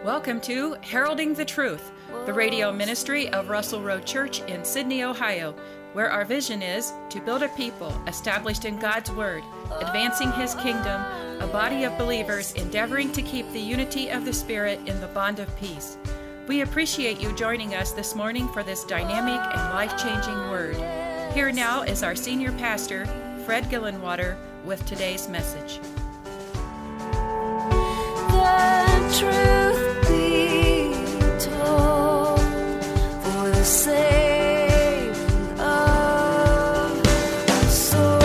Welcome to Heralding the Truth, the radio ministry of Russell Road Church in Sydney, Ohio, where our vision is to build a people established in God's Word, advancing His kingdom, a body of believers endeavoring to keep the unity of the Spirit in the bond of peace. We appreciate you joining us this morning for this dynamic and life-changing word. Here now is our senior pastor, Fred Gillenwater, with today's message. The truth be told, for the saving of souls.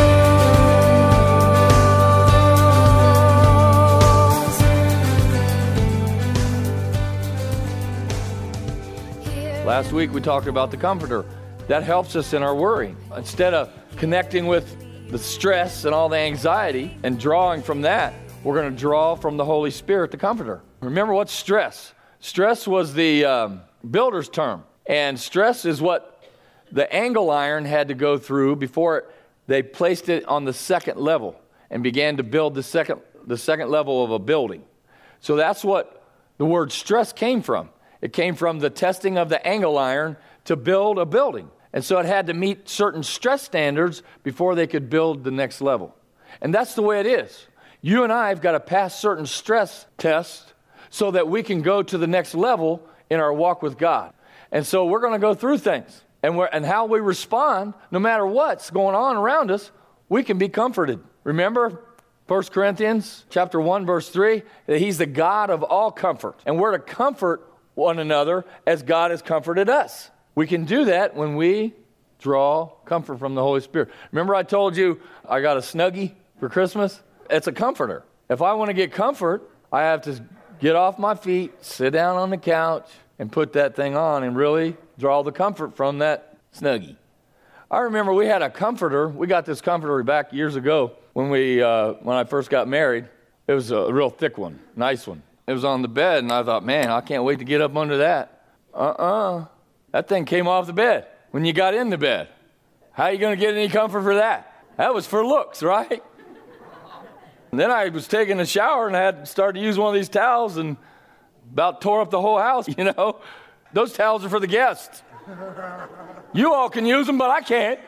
Last week we talked about the Comforter. That helps us in our worrying. Instead of connecting with the stress and all the anxiety and drawing from that, we're going to draw from the Holy Spirit, the Comforter. Remember, what's stress? Stress was the builder's term. And stress is what the angle iron had to go through before they placed it on the second level and began to build the second level of a building. So that's what the word stress came from. It came from the testing of the angle iron to build a building. And so it had to meet certain stress standards before they could build the next level. And that's the way it is. You and I have got to pass certain stress tests so that we can go to the next level in our walk with God. And so we're going to go through things. And how we respond, no matter what's going on around us, we can be comforted. Remember 1 Corinthians chapter 1, verse 3, that He's the God of all comfort. And we're to comfort one another as God has comforted us. We can do that when we draw comfort from the Holy Spirit. Remember I told you I got a Snuggie for Christmas? It's a comforter. If I want to get comfort, I have to get off my feet, sit down on the couch, and put that thing on and really draw the comfort from that Snuggie. I remember we had a comforter. We got this comforter back years ago when I first got married. It was a real thick one, nice one. It was on the bed, and I thought, man, I can't wait to get up under that. That thing came off the bed when you got in the bed. How are you going to get any comfort for that? That was for looks, right? And then I was taking a shower and I had started to use one of these towels and about tore up the whole house, you know. Those towels are for the guests. You all can use them, but I can't.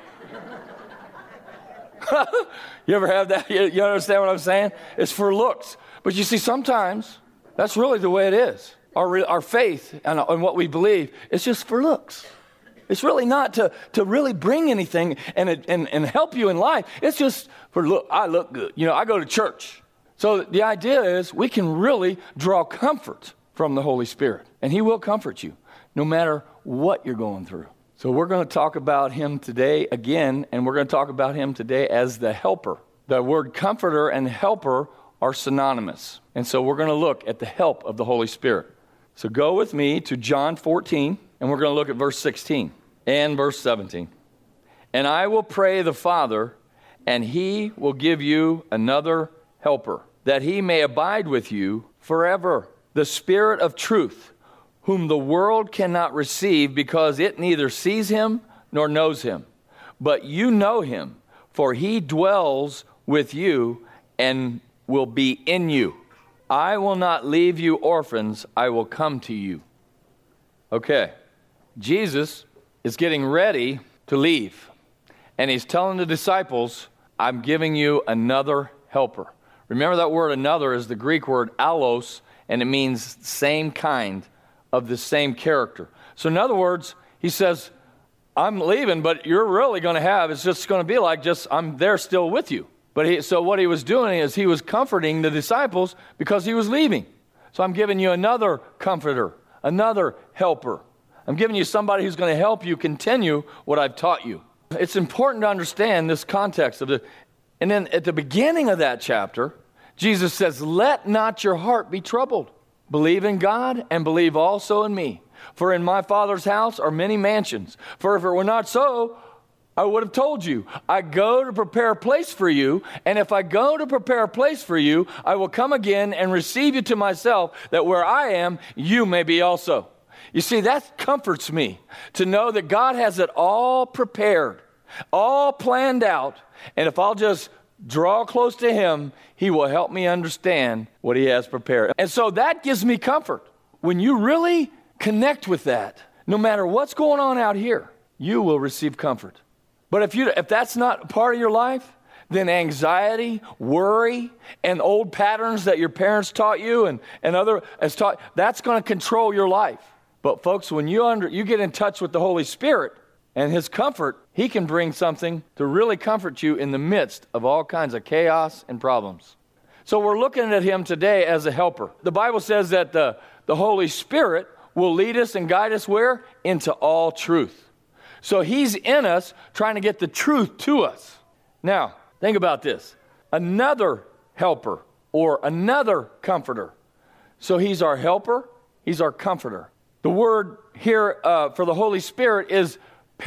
You ever have that? You understand what I'm saying? It's for looks. But you see, sometimes that's really the way it is. Our faith and what we believe, it's just for looks. It's really not to really bring anything and help you in life. It's just for look. I look good. You know, I go to church. So the idea is we can really draw comfort from the Holy Spirit. And He will comfort you no matter what you're going through. So we're going to talk about Him today again, and we're going to talk about Him today as the helper. The word comforter and helper are synonymous. And so we're going to look at the help of the Holy Spirit. So go with me to John 14, and we're going to look at verse 16 and verse 17. And I will pray the Father, and He will give you another helper, that He may abide with you forever. The Spirit of truth, whom the world cannot receive because it neither sees Him nor knows Him. But you know Him, for He dwells with you and will be in you. I will not leave you orphans, I will come to you. Okay, Jesus is getting ready to leave. And He's telling the disciples, I'm giving you another helper. Remember that word another is the Greek word allos, and it means same kind of the same character. So in other words, He says, I'm leaving, but you're really going to have, it's just going to be like just, I'm there still with you. So what He was doing is He was comforting the disciples because He was leaving. So I'm giving you another comforter, another helper. I'm giving you somebody who's going to help you continue what I've taught you. It's important to understand this context of it. And then at the beginning of that chapter, Jesus says, let not your heart be troubled. Believe in God and believe also in me. For in my Father's house are many mansions. For if it were not so, I would have told you, I go to prepare a place for you, and if I go to prepare a place for you, I will come again and receive you to myself, that where I am, you may be also. You see, that comforts me to know that God has it all prepared, all planned out, and if I'll just draw close to Him, He will help me understand what He has prepared. And so that gives me comfort. when you really connect with that, no matter what's going on out here, you will receive comfort. But if that's not part of your life, then anxiety, worry, and old patterns that your parents taught you and other has taught, that's going to control your life. But folks, when you get in touch with the Holy Spirit and His comfort, He can bring something to really comfort you in the midst of all kinds of chaos and problems. So we're looking at Him today as a helper. The Bible says that the Holy Spirit will lead us and guide us where? Into all truth. So He's in us trying to get the truth to us. Now, think about this. Another helper or another comforter. So He's our helper. He's our comforter. The word here for the Holy Spirit is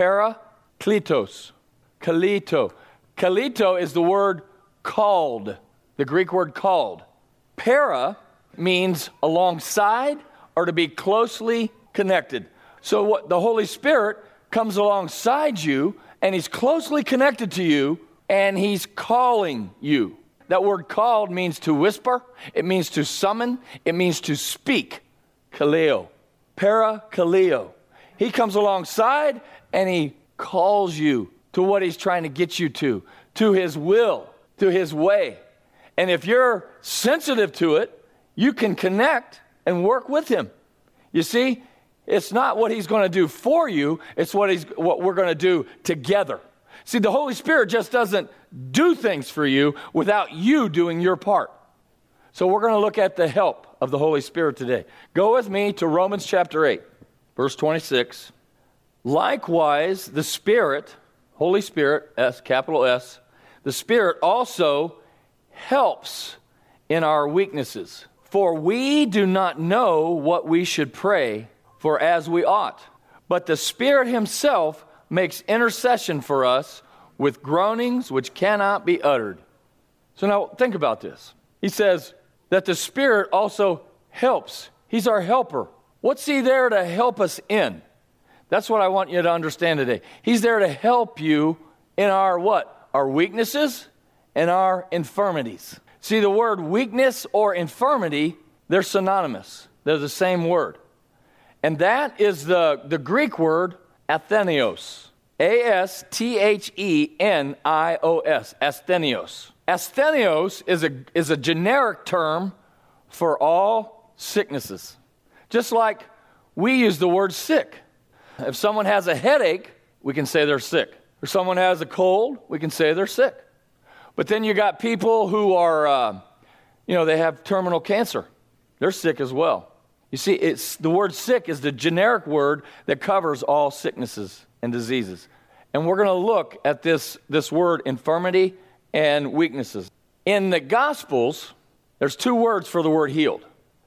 parakletos. Kalito. Kalito is the word called. The Greek word called. Para means alongside or to be closely connected. So what the Holy Spirit comes alongside you and He's closely connected to you and He's calling you. That word called means to whisper. It means to summon. It means to speak. Kaleo. Parakaleo. He comes alongside and He calls you to what He's trying to get you to His will, to His way. And if you're sensitive to it, you can connect and work with Him. You see, it's not what He's going to do for you, it's what we're going to do together. See, the Holy Spirit just doesn't do things for you without you doing your part. So we're going to look at the help of the Holy Spirit today. Go with me to Romans chapter 8, verse 26. Likewise, the Spirit, Holy Spirit, S, capital S, the Spirit also helps in our weaknesses. For we do not know what we should pray for as we ought. But the Spirit Himself makes intercession for us with groanings which cannot be uttered. So now think about this. He says that the Spirit also helps. He's our helper. What's He there to help us in? That's what I want you to understand today. He's there to help you in our what? Our weaknesses and our infirmities. See, the word weakness or infirmity, they're synonymous. They're the same word. And that is the Greek word asthenios. A-S-T-H-E-N-I-O-S. Asthenios. Asthenios is a generic term for all sicknesses. Just like we use the word sick. If someone has a headache, we can say they're sick. If someone has a cold, we can say they're sick. But then you got people who are, they have terminal cancer. They're sick as well. You see, the word sick is the generic word that covers all sicknesses and diseases. And we're going to look at this word infirmity and weaknesses. In the Gospels, there's two words for the word healed.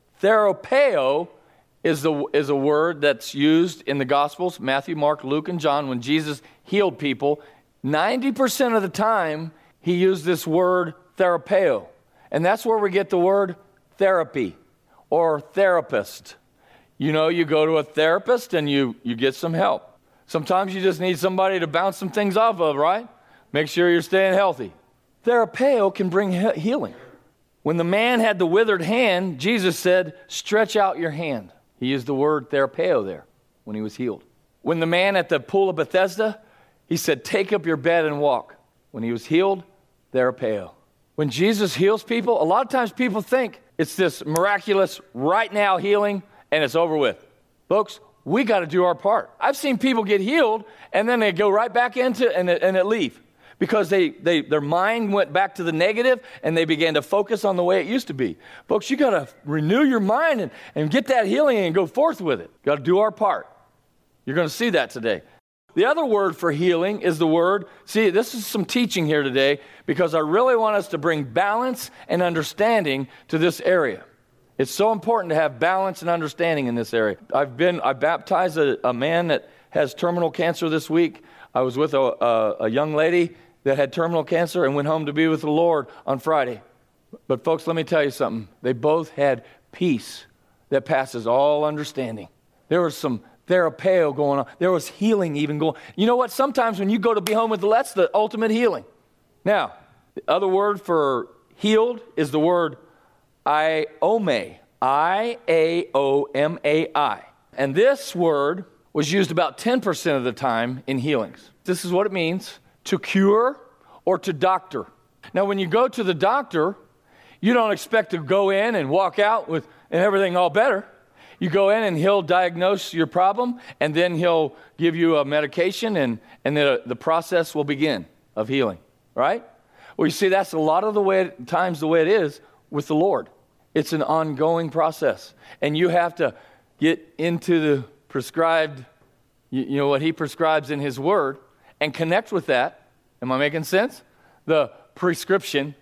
Therapeo is a word that's used in the Gospels, Matthew, Mark, Luke, and John. When Jesus healed people, 90% of the time, He used this word therapeo. And that's where we get the word therapy or therapist. You go to a therapist and you get some help. Sometimes you just need somebody to bounce some things off of, right? Make sure you're staying healthy. Therapeo can bring healing. When the man had the withered hand, Jesus said, stretch out your hand. He used the word therapeo there when he was healed. When the man at the pool of Bethesda, He said, take up your bed and walk. When he was healed, therapeo. When Jesus heals people, a lot of times people think it's this miraculous right now healing and it's over with. Folks, we got to do our part. I've seen people get healed and then they go right back into and it leave because their mind went back to the negative and they began to focus on the way it used to be. Folks, you got to renew your mind and get that healing and go forth with it. Got to do our part. You're going to see that today. The other word for healing is the word, see, this is some teaching here today because I really want us to bring balance and understanding to this area. It's so important to have balance and understanding in this area. I baptized a man that has terminal cancer this week. I was with a young lady that had terminal cancer and went home to be with the Lord on Friday. But folks, let me tell you something. They both had peace that passes all understanding. There was some therapeo going on. There was healing even going. You know what? Sometimes when you go to be home with the, that's the ultimate healing. Now, the other word for healed is the word iome. I-A-O-M-A-I. And this word was used about 10% of the time in healings. This is what it means, to cure or to doctor. Now, when you go to the doctor, you don't expect to go in and walk out with and everything all better. You go in and he'll diagnose your problem, and then he'll give you a medication, and the process will begin of healing, right? Well, you see, that's a lot of the way it is with the Lord. It's an ongoing process, and you have to get into the prescribed, you know, what he prescribes in his word, and connect with that. Am I making sense? The prescripture.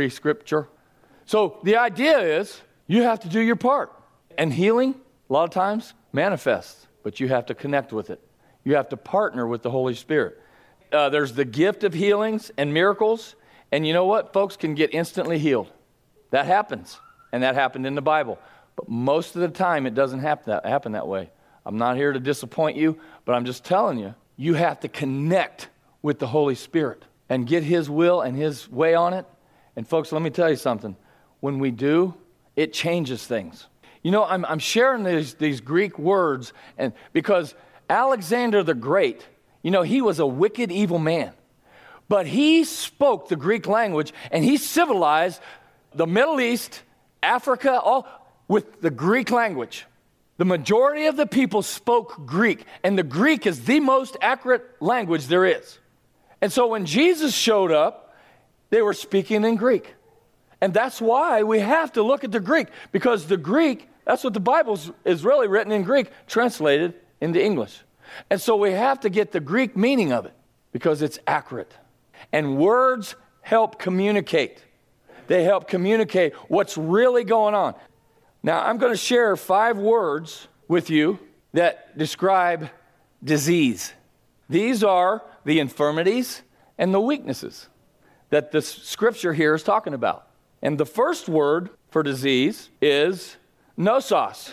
So the idea is you have to do your part. And healing, a lot of times, manifests, but you have to connect with it. You have to partner with the Holy Spirit. There's the gift of healings and miracles, and you know what? Folks can get instantly healed. That happens, and that happened in the Bible. But most of the time, it doesn't happen that way. I'm not here to disappoint you, but I'm just telling you, you have to connect with the Holy Spirit and get His will and His way on it. And folks, let me tell you something. When we do, it changes things. You know, I'm sharing these Greek words, and because Alexander the Great, you know, he was a wicked, evil man. But he spoke the Greek language, and he civilized the Middle East, Africa, all with the Greek language. The majority of the people spoke Greek, and the Greek is the most accurate language there is. And so when Jesus showed up, they were speaking in Greek. And that's why we have to look at the Greek, because the Greek, that's what the Bible is really written in Greek, translated into English. And so we have to get the Greek meaning of it, because it's accurate. And words help communicate. They help communicate what's really going on. Now, I'm going to share 5 words with you that describe disease. These are the infirmities and the weaknesses that the scripture here is talking about. And the first word for disease is nosos.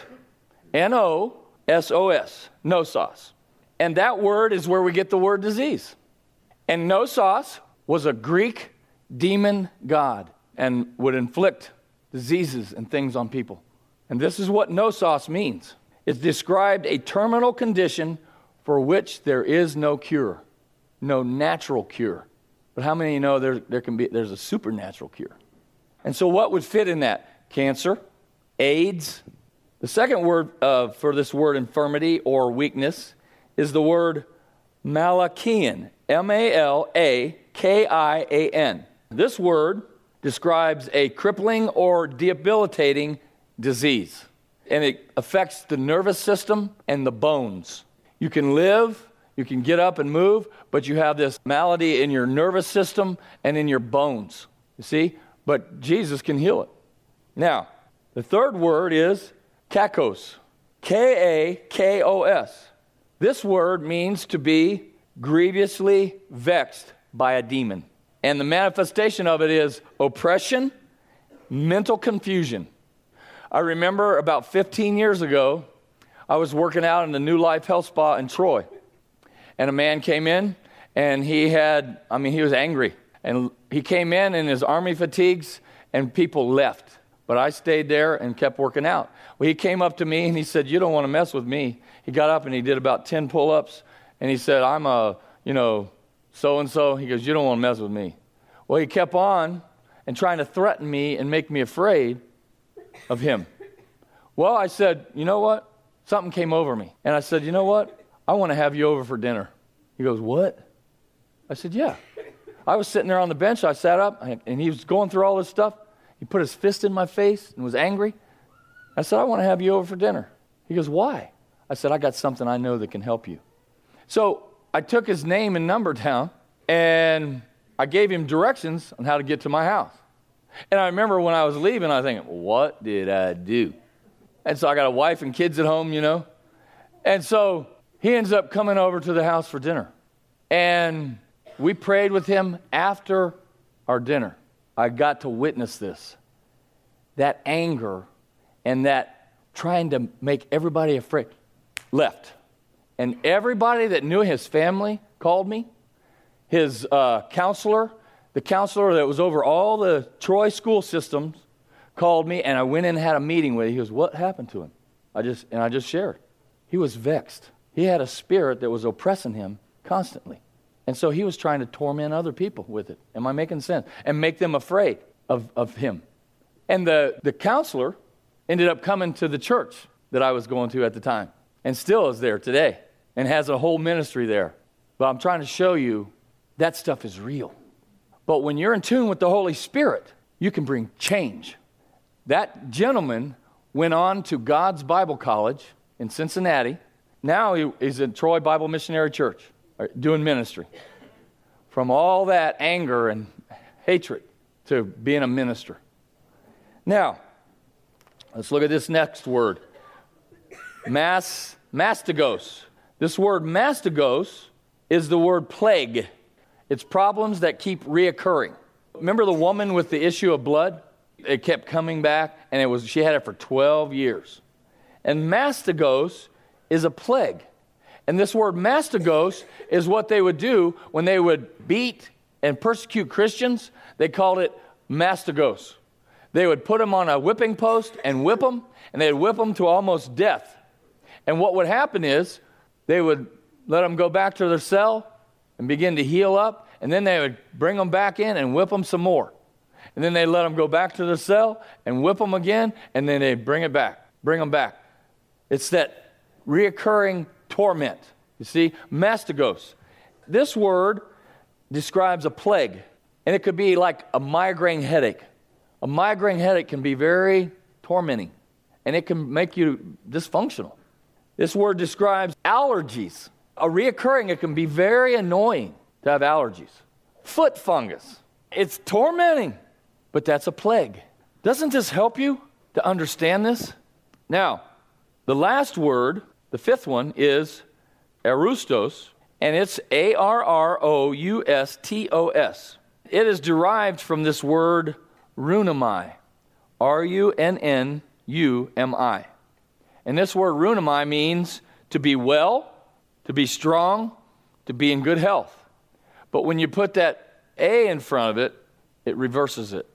N-O-S-O-S. Nosos. And that word is where we get the word disease. And nosos was a Greek demon god and would inflict diseases and things on people. And this is what nosos means. It described a terminal condition for which there is no cure, no natural cure. But how many of you know there's a supernatural cure? And so what would fit in that? Cancer, AIDS. The second word for this word infirmity or weakness is the word Malachian, M-A-L-A-K-I-A-N. This word describes a crippling or debilitating disease, and it affects the nervous system and the bones. You can live, you can get up and move, but you have this malady in your nervous system and in your bones, you see? But Jesus can heal it. Now, the third word is kakos, K-A-K-O-S. This word means to be grievously vexed by a demon. And the manifestation of it is oppression, mental confusion. I remember about 15 years ago, I was working out in the New Life Health Spa in Troy. And a man came in, and he was angry. And he came in his army fatigues, and people left. But I stayed there and kept working out. Well, he came up to me, and he said, "You don't want to mess with me." He got up, and he did about 10 pull-ups. And he said, "I'm so-and-so." He goes, "You don't want to mess with me." Well, he kept on and trying to threaten me and make me afraid of him. Well, I said, "You know what?" Something came over me. And I said, "You know what? I want to have you over for dinner." He goes, "What?" I said, "Yeah." I was sitting there on the bench. I sat up, and he was going through all this stuff. He put his fist in my face and was angry. I said, "I want to have you over for dinner." He goes, "Why?" I said, "I got something I know that can help you." So I took his name and number down, and I gave him directions on how to get to my house. And I remember when I was leaving, I was thinking, what did I do? And so I got a wife and kids at home, you know. And so he ends up coming over to the house for dinner. And we prayed with him after our dinner. I got to witness this. That anger and that trying to make everybody afraid left. And everybody that knew his family called me. His counselor, the counselor that was over all the Troy school systems, called me, and I went in and had a meeting with him. He goes, what happened to him? I just shared. He was vexed. He had a spirit that was oppressing him constantly. And so he was trying to torment other people with it. Am I making sense? And make them afraid of him. And the counselor ended up coming to the church that I was going to at the time, and still is there today, and has a whole ministry there. But I'm trying to show you that stuff is real. But when you're in tune with the Holy Spirit, you can bring change. That gentleman went on to God's Bible College in Cincinnati. Now he's at Troy Bible Missionary Church, doing ministry. From all that anger and hatred to being a minister. Now, let's look at this next word. Mastigos. This word mastigos is the word plague. It's problems that keep reoccurring. Remember the woman with the issue of blood? It kept coming back, and she had it for 12 years. And mastigos is a plague. And this word mastigos is what they would do when they would beat and persecute Christians. They called it mastigos. They would put them on a whipping post and whip them, and they'd whip them to almost death. And what would happen is they would let them go back to their cell and begin to heal up, and then they would bring them back in and whip them some more. And then they'd let them go back to their cell and whip them again, and then they'd bring them back. It's that reoccurring torment. You see, mastigos. This word describes a plague, and it could be like a migraine headache. A migraine headache can be very tormenting, and it can make you dysfunctional. This word describes allergies. It can be very annoying to have allergies. Foot fungus. It's tormenting, but that's a plague. Doesn't this help you to understand this? Now, the last word, the fifth one, is arustos, and it's A-R-R-O-U-S-T-O-S. It is derived from this word runami, R-U-N-N-U-M-I. And this word runami means to be well, to be strong, to be in good health. But when you put that A in front of it, it reverses it.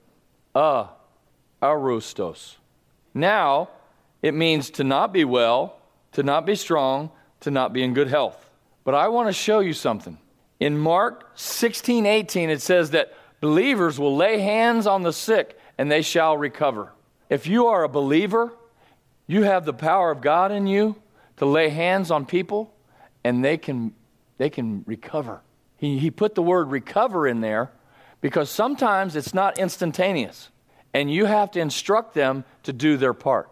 Arustos. Now, it means to not be well, to not be strong, to not be in good health. But I want to show you something. In Mark 16:18, it says that believers will lay hands on the sick and they shall recover. If you are a believer, you have the power of God in you to lay hands on people and they can recover. He put the word recover in there because sometimes it's not instantaneous and you have to instruct them to do their part.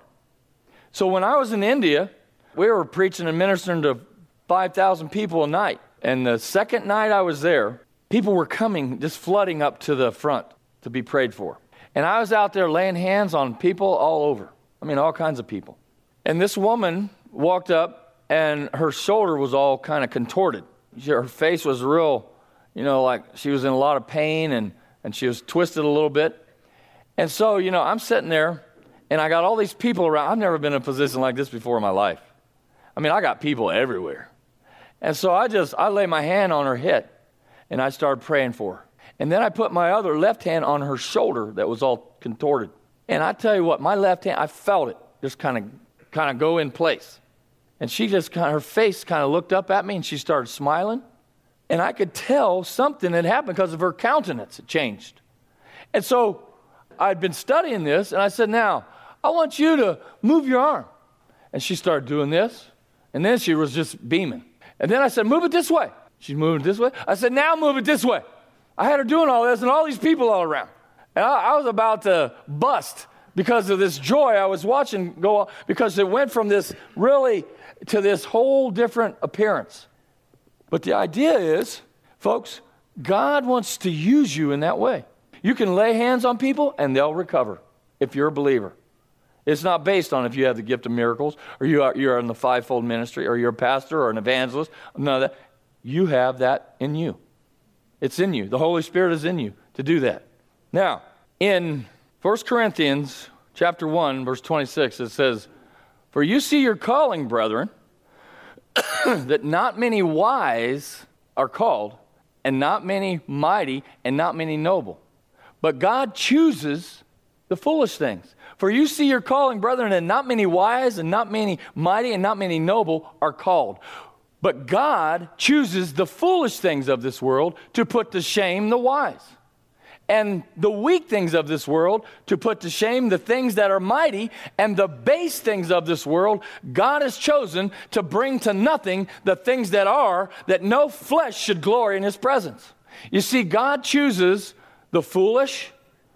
So when I was in India, we were preaching and ministering to 5,000 people a night. And the second night I was there, people were coming, just flooding up to the front to be prayed for. And I was out there laying hands on people all over. I mean, all kinds of people. And this woman walked up, and her shoulder was all kind of contorted. Her face was real, like she was in a lot of pain, and she was twisted a little bit. And so, I'm sitting there, and I got all these people around. I've never been in a position like this before in my life. I mean, I got people everywhere. And so I lay my hand on her head, and I started praying for her. And then I put my other left hand on her shoulder that was all contorted. And I tell you what, my left hand, I felt it just kind of go in place. And she just her face kind of looked up at me, and she started smiling. And I could tell something had happened because of her countenance. It changed. And so I'd been studying this, and I said, now, I want you to move your arm. And she started doing this, and then she was just beaming. And then I said, move it this way. She's moving this way. I said, now move it this way. I had her doing all this and all these people all around. And I was about to bust because of this joy I was watching go on, because it went from this really to this whole different appearance. But the idea is, folks, God wants to use you in that way. You can lay hands on people and they'll recover if you're a believer. It's not based on if you have the gift of miracles or you're in the fivefold ministry or you're a pastor or an evangelist. None of that. You have that in you. It's in you. The Holy Spirit is in you to do that. Now, in 1 Corinthians chapter 1, verse 26, it says, for you see your calling, brethren, that not many wise are called, and not many mighty, and not many noble. But God chooses the foolish things. For you see your calling, brethren, and not many wise and not many mighty and not many noble are called. But God chooses the foolish things of this world to put to shame the wise. And the weak things of this world to put to shame the things that are mighty, and the base things of this world God has chosen to bring to nothing the things that are, that no flesh should glory in his presence. You see, God chooses the foolish,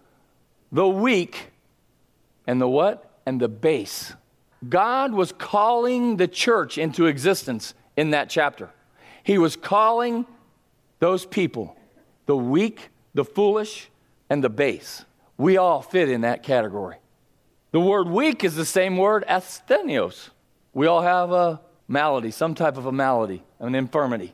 the weak, and the what? And the base. God was calling the church into existence in that chapter. He was calling those people, the weak, the foolish, and the base. We all fit in that category. The word weak is the same word, asthenios. We all have a malady, some type of a malady, an infirmity.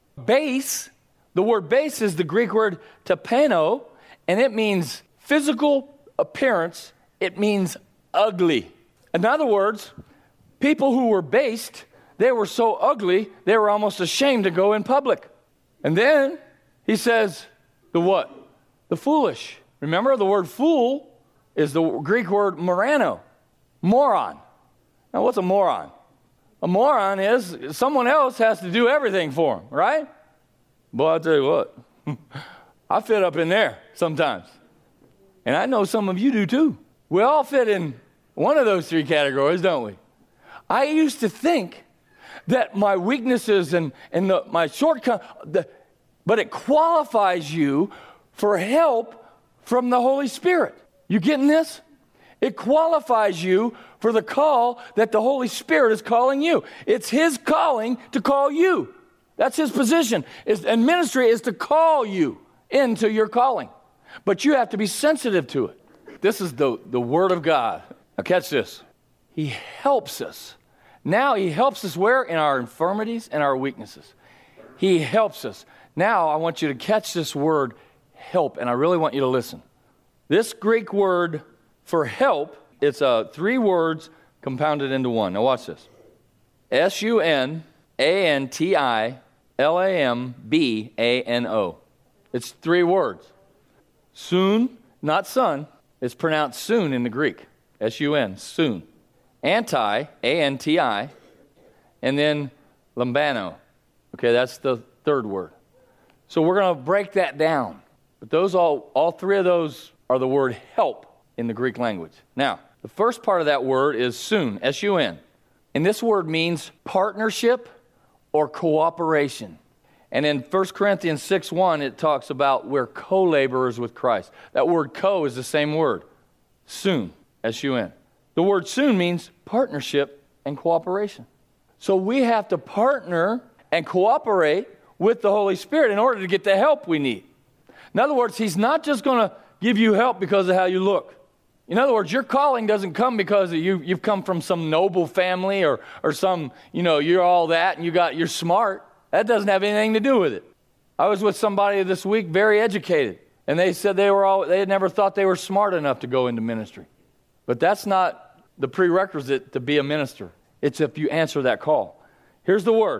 Base, the word base is the Greek word tapeno, and it means physical appearance. It means ugly. In other words, people who were based, they were so ugly, they were almost ashamed to go in public. And then he says, the what? The foolish. Remember, the word fool is the Greek word morano, moron. Now, what's a moron? A moron is someone else has to do everything for him, right? Boy, I'll tell you what, I fit up in there sometimes. And I know some of you do too. We all fit in one of those three categories, don't we? I used to think that my weaknesses and my shortcomings, but it qualifies you for help from the Holy Spirit. You getting this? It qualifies you for the call that the Holy Spirit is calling you. It's his calling to call you. That's his position. And ministry is to call you into your calling. But you have to be sensitive to it. This is the Word of God. Now catch this. He helps us. Now he helps us where? In our infirmities and our weaknesses. He helps us. Now I want you to catch this word, help, and I really want you to listen. This Greek word for help, it's 3 words compounded into one. Now watch this. S-U-N-A-N-T-I-L-A-M-B-A-N-O. It's 3 words. Soon, not son, it's pronounced soon in the Greek. S-U-N, soon. Anti, A-N-T-I, and then lambano. Okay, that's the 3rd word. So we're going to break that down. But those all 3 of those are the word help in the Greek language. Now, the first part of that word is soon, S-U-N. And this word means partnership or cooperation. And in 1 Corinthians 6:1, it talks about we're co-laborers with Christ. That word co is the same word. Soon, S-U-N. The word soon means partnership and cooperation. So we have to partner and cooperate with the Holy Spirit in order to get the help we need. In other words, he's not just going to give you help because of how you look. In other words, your calling doesn't come because you've come from some noble family or some, you're all that and you're smart. That doesn't have anything to do with it. I was with somebody this week, very educated, and they said they had never thought they were smart enough to go into ministry. But that's not the prerequisite to be a minister. It's if you answer that call. Here's the word,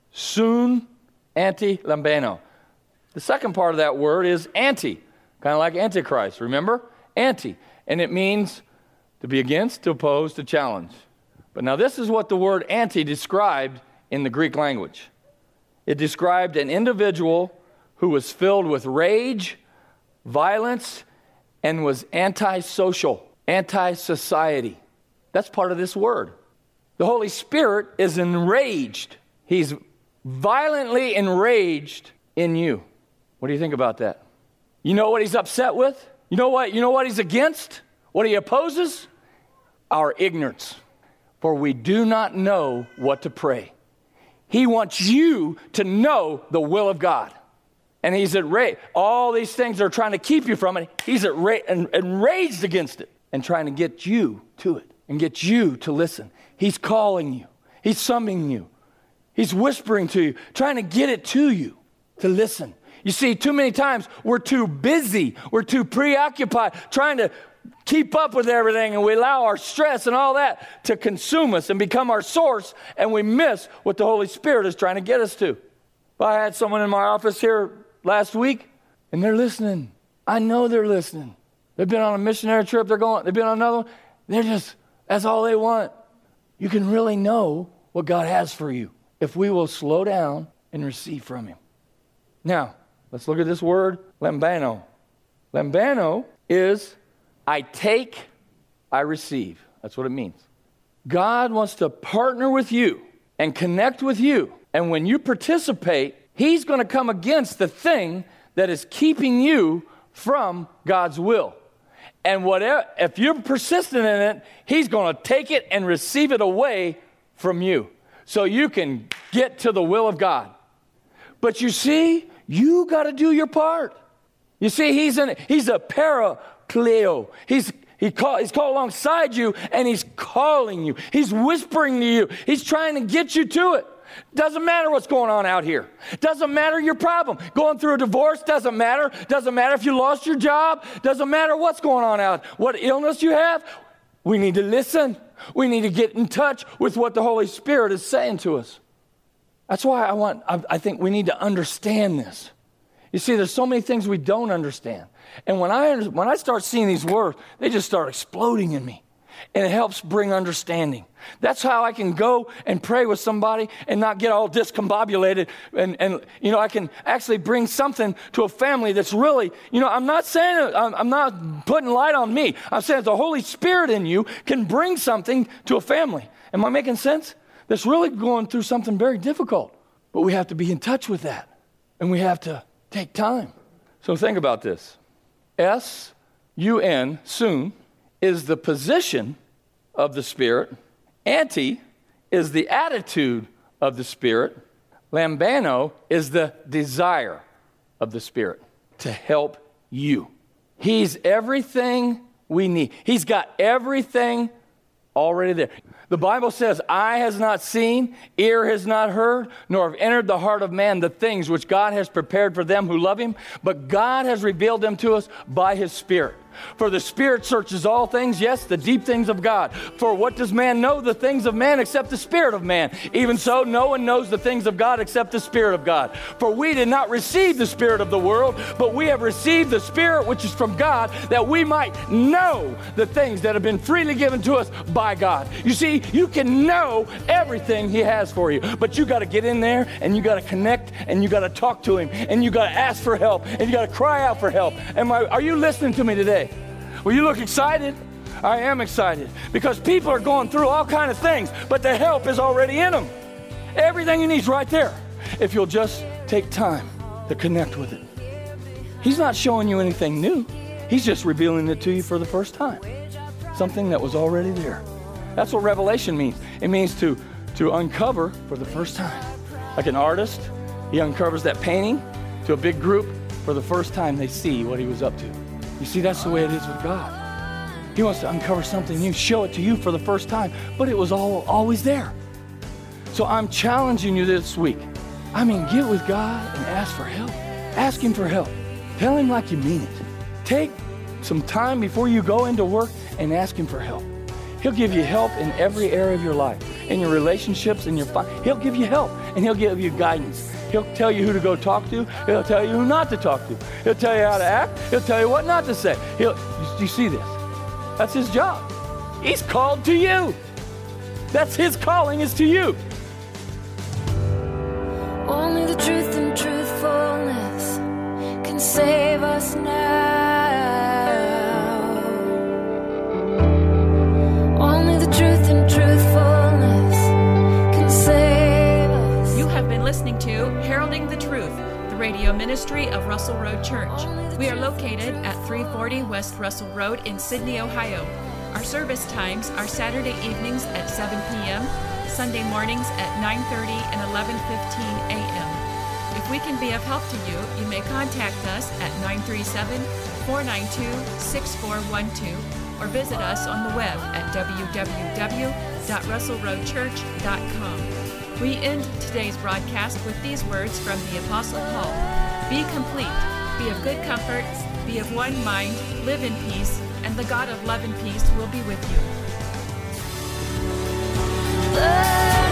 soon, anti, lambano. The second part of that word is anti, kind of like Antichrist, remember? Anti, and it means to be against, to oppose, to challenge. But now this is what the word anti described in the Greek language. It described an individual who was filled with rage, violence, and was antisocial, anti-society. That's part of this word. The Holy Spirit is enraged. He's violently enraged in you. What do you think about that? You know what he's upset with? You know what he's against? What he opposes? Our ignorance. For we do not know what to pray. He wants you to know the will of God. And he's enraged. All these things are trying to keep you from it. He's enraged against it and trying to get you to it and get you to listen. He's calling you. He's summoning you. He's whispering to you, trying to get it to you to listen. You see, too many times we're too busy. We're too preoccupied trying to keep up with everything, and we allow our stress and all that to consume us and become our source, and we miss what the Holy Spirit is trying to get us to. I had someone in my office here last week, and they're listening. I know they're listening. They've been on a missionary trip. They've been on another one, That's all they want. You can really know what God has for you if we will slow down and receive from him. Now, let's look at this word, lambano. Lambano is I take, I receive. That's what it means. God wants to partner with you and connect with you. And when you participate, he's going to come against the thing that is keeping you from God's will. And whatever, if you're persistent in it, he's going to take it and receive it away from you so you can get to the will of God. But you see, you got to do your part. You see, he's a parakleo. He's called alongside you, and he's calling you. He's whispering to you. He's trying to get you to it. Doesn't matter what's going on out here. Doesn't matter your problem. Going through a divorce doesn't matter. Doesn't matter if you lost your job. Doesn't matter what's going on out. What illness you have. We need to listen. We need to get in touch with what the Holy Spirit is saying to us. That's why I think we need to understand this. You see, there's so many things we don't understand. And when I start seeing these words, they just start exploding in me. And it helps bring understanding. That's how I can go and pray with somebody and not get all discombobulated. And I can actually bring something to a family that's really, I'm not saying, I'm not putting light on me. I'm saying the Holy Spirit in you can bring something to a family. Am I making sense? That's really going through something very difficult. But we have to be in touch with that. And we have to take time. So think about this. S-U-N, soon, is the position of the Spirit. Anti is the attitude of the Spirit. Lambano is the desire of the Spirit to help you. He's everything we need. He's got everything already there. The Bible says, eye has not seen, ear has not heard, nor have entered the heart of man the things which God has prepared for them who love him, but God has revealed them to us by his Spirit. For the Spirit searches all things, yes, the deep things of God. For what does man know? The things of man except the Spirit of man. Even so, no one knows the things of God except the Spirit of God. For we did not receive the spirit of the world, but we have received the Spirit which is from God, that we might know the things that have been freely given to us by God. You see, you can know everything he has for you, but you got to get in there and you got to connect and you got to talk to him and you got to ask for help and you got to cry out for help. Are you listening to me today? Well, you look excited. I am excited because people are going through all kinds of things, but the help is already in them. Everything you need is right there if you'll just take time to connect with it. He's not showing you anything new. He's just revealing it to you for the first time. Something that was already there. That's what revelation means. It means to uncover for the first time. Like an artist, he uncovers that painting to a big group. For the first time, they see what he was up to. You see, that's the way it is with God. He wants to uncover something new, show it to you for the first time, but it was always there. So I'm challenging you this week. Get with God and ask for help. Ask him for help. Tell him like you mean it. Take some time before you go into work and ask him for help. He'll give you help in every area of your life, in your relationships, in your he'll give you help, and he'll give you guidance. He'll tell you who to go talk to. He'll tell you who not to talk to. He'll tell you how to act. He'll tell you what not to say. You see this? That's his job. He's called to you. That's his calling is to you. Only the truth and truthfulness can save us now. Only the truth and truthfulness can save us. You have been listening to Heralding the Truth, the radio ministry of Russell Road Church. We are located at 340 West Russell Road in Sydney, Ohio. Our service times are Saturday evenings at 7 p.m., Sunday mornings at 9:30 and 11:15 a.m. If we can be of help to you, you may contact us at 937-492-6412 or visit us on the web at www.russellroadchurch.com. We end today's broadcast with these words from the Apostle Paul. Be complete, be of good comfort, be of one mind, live in peace, and the God of love and peace will be with you.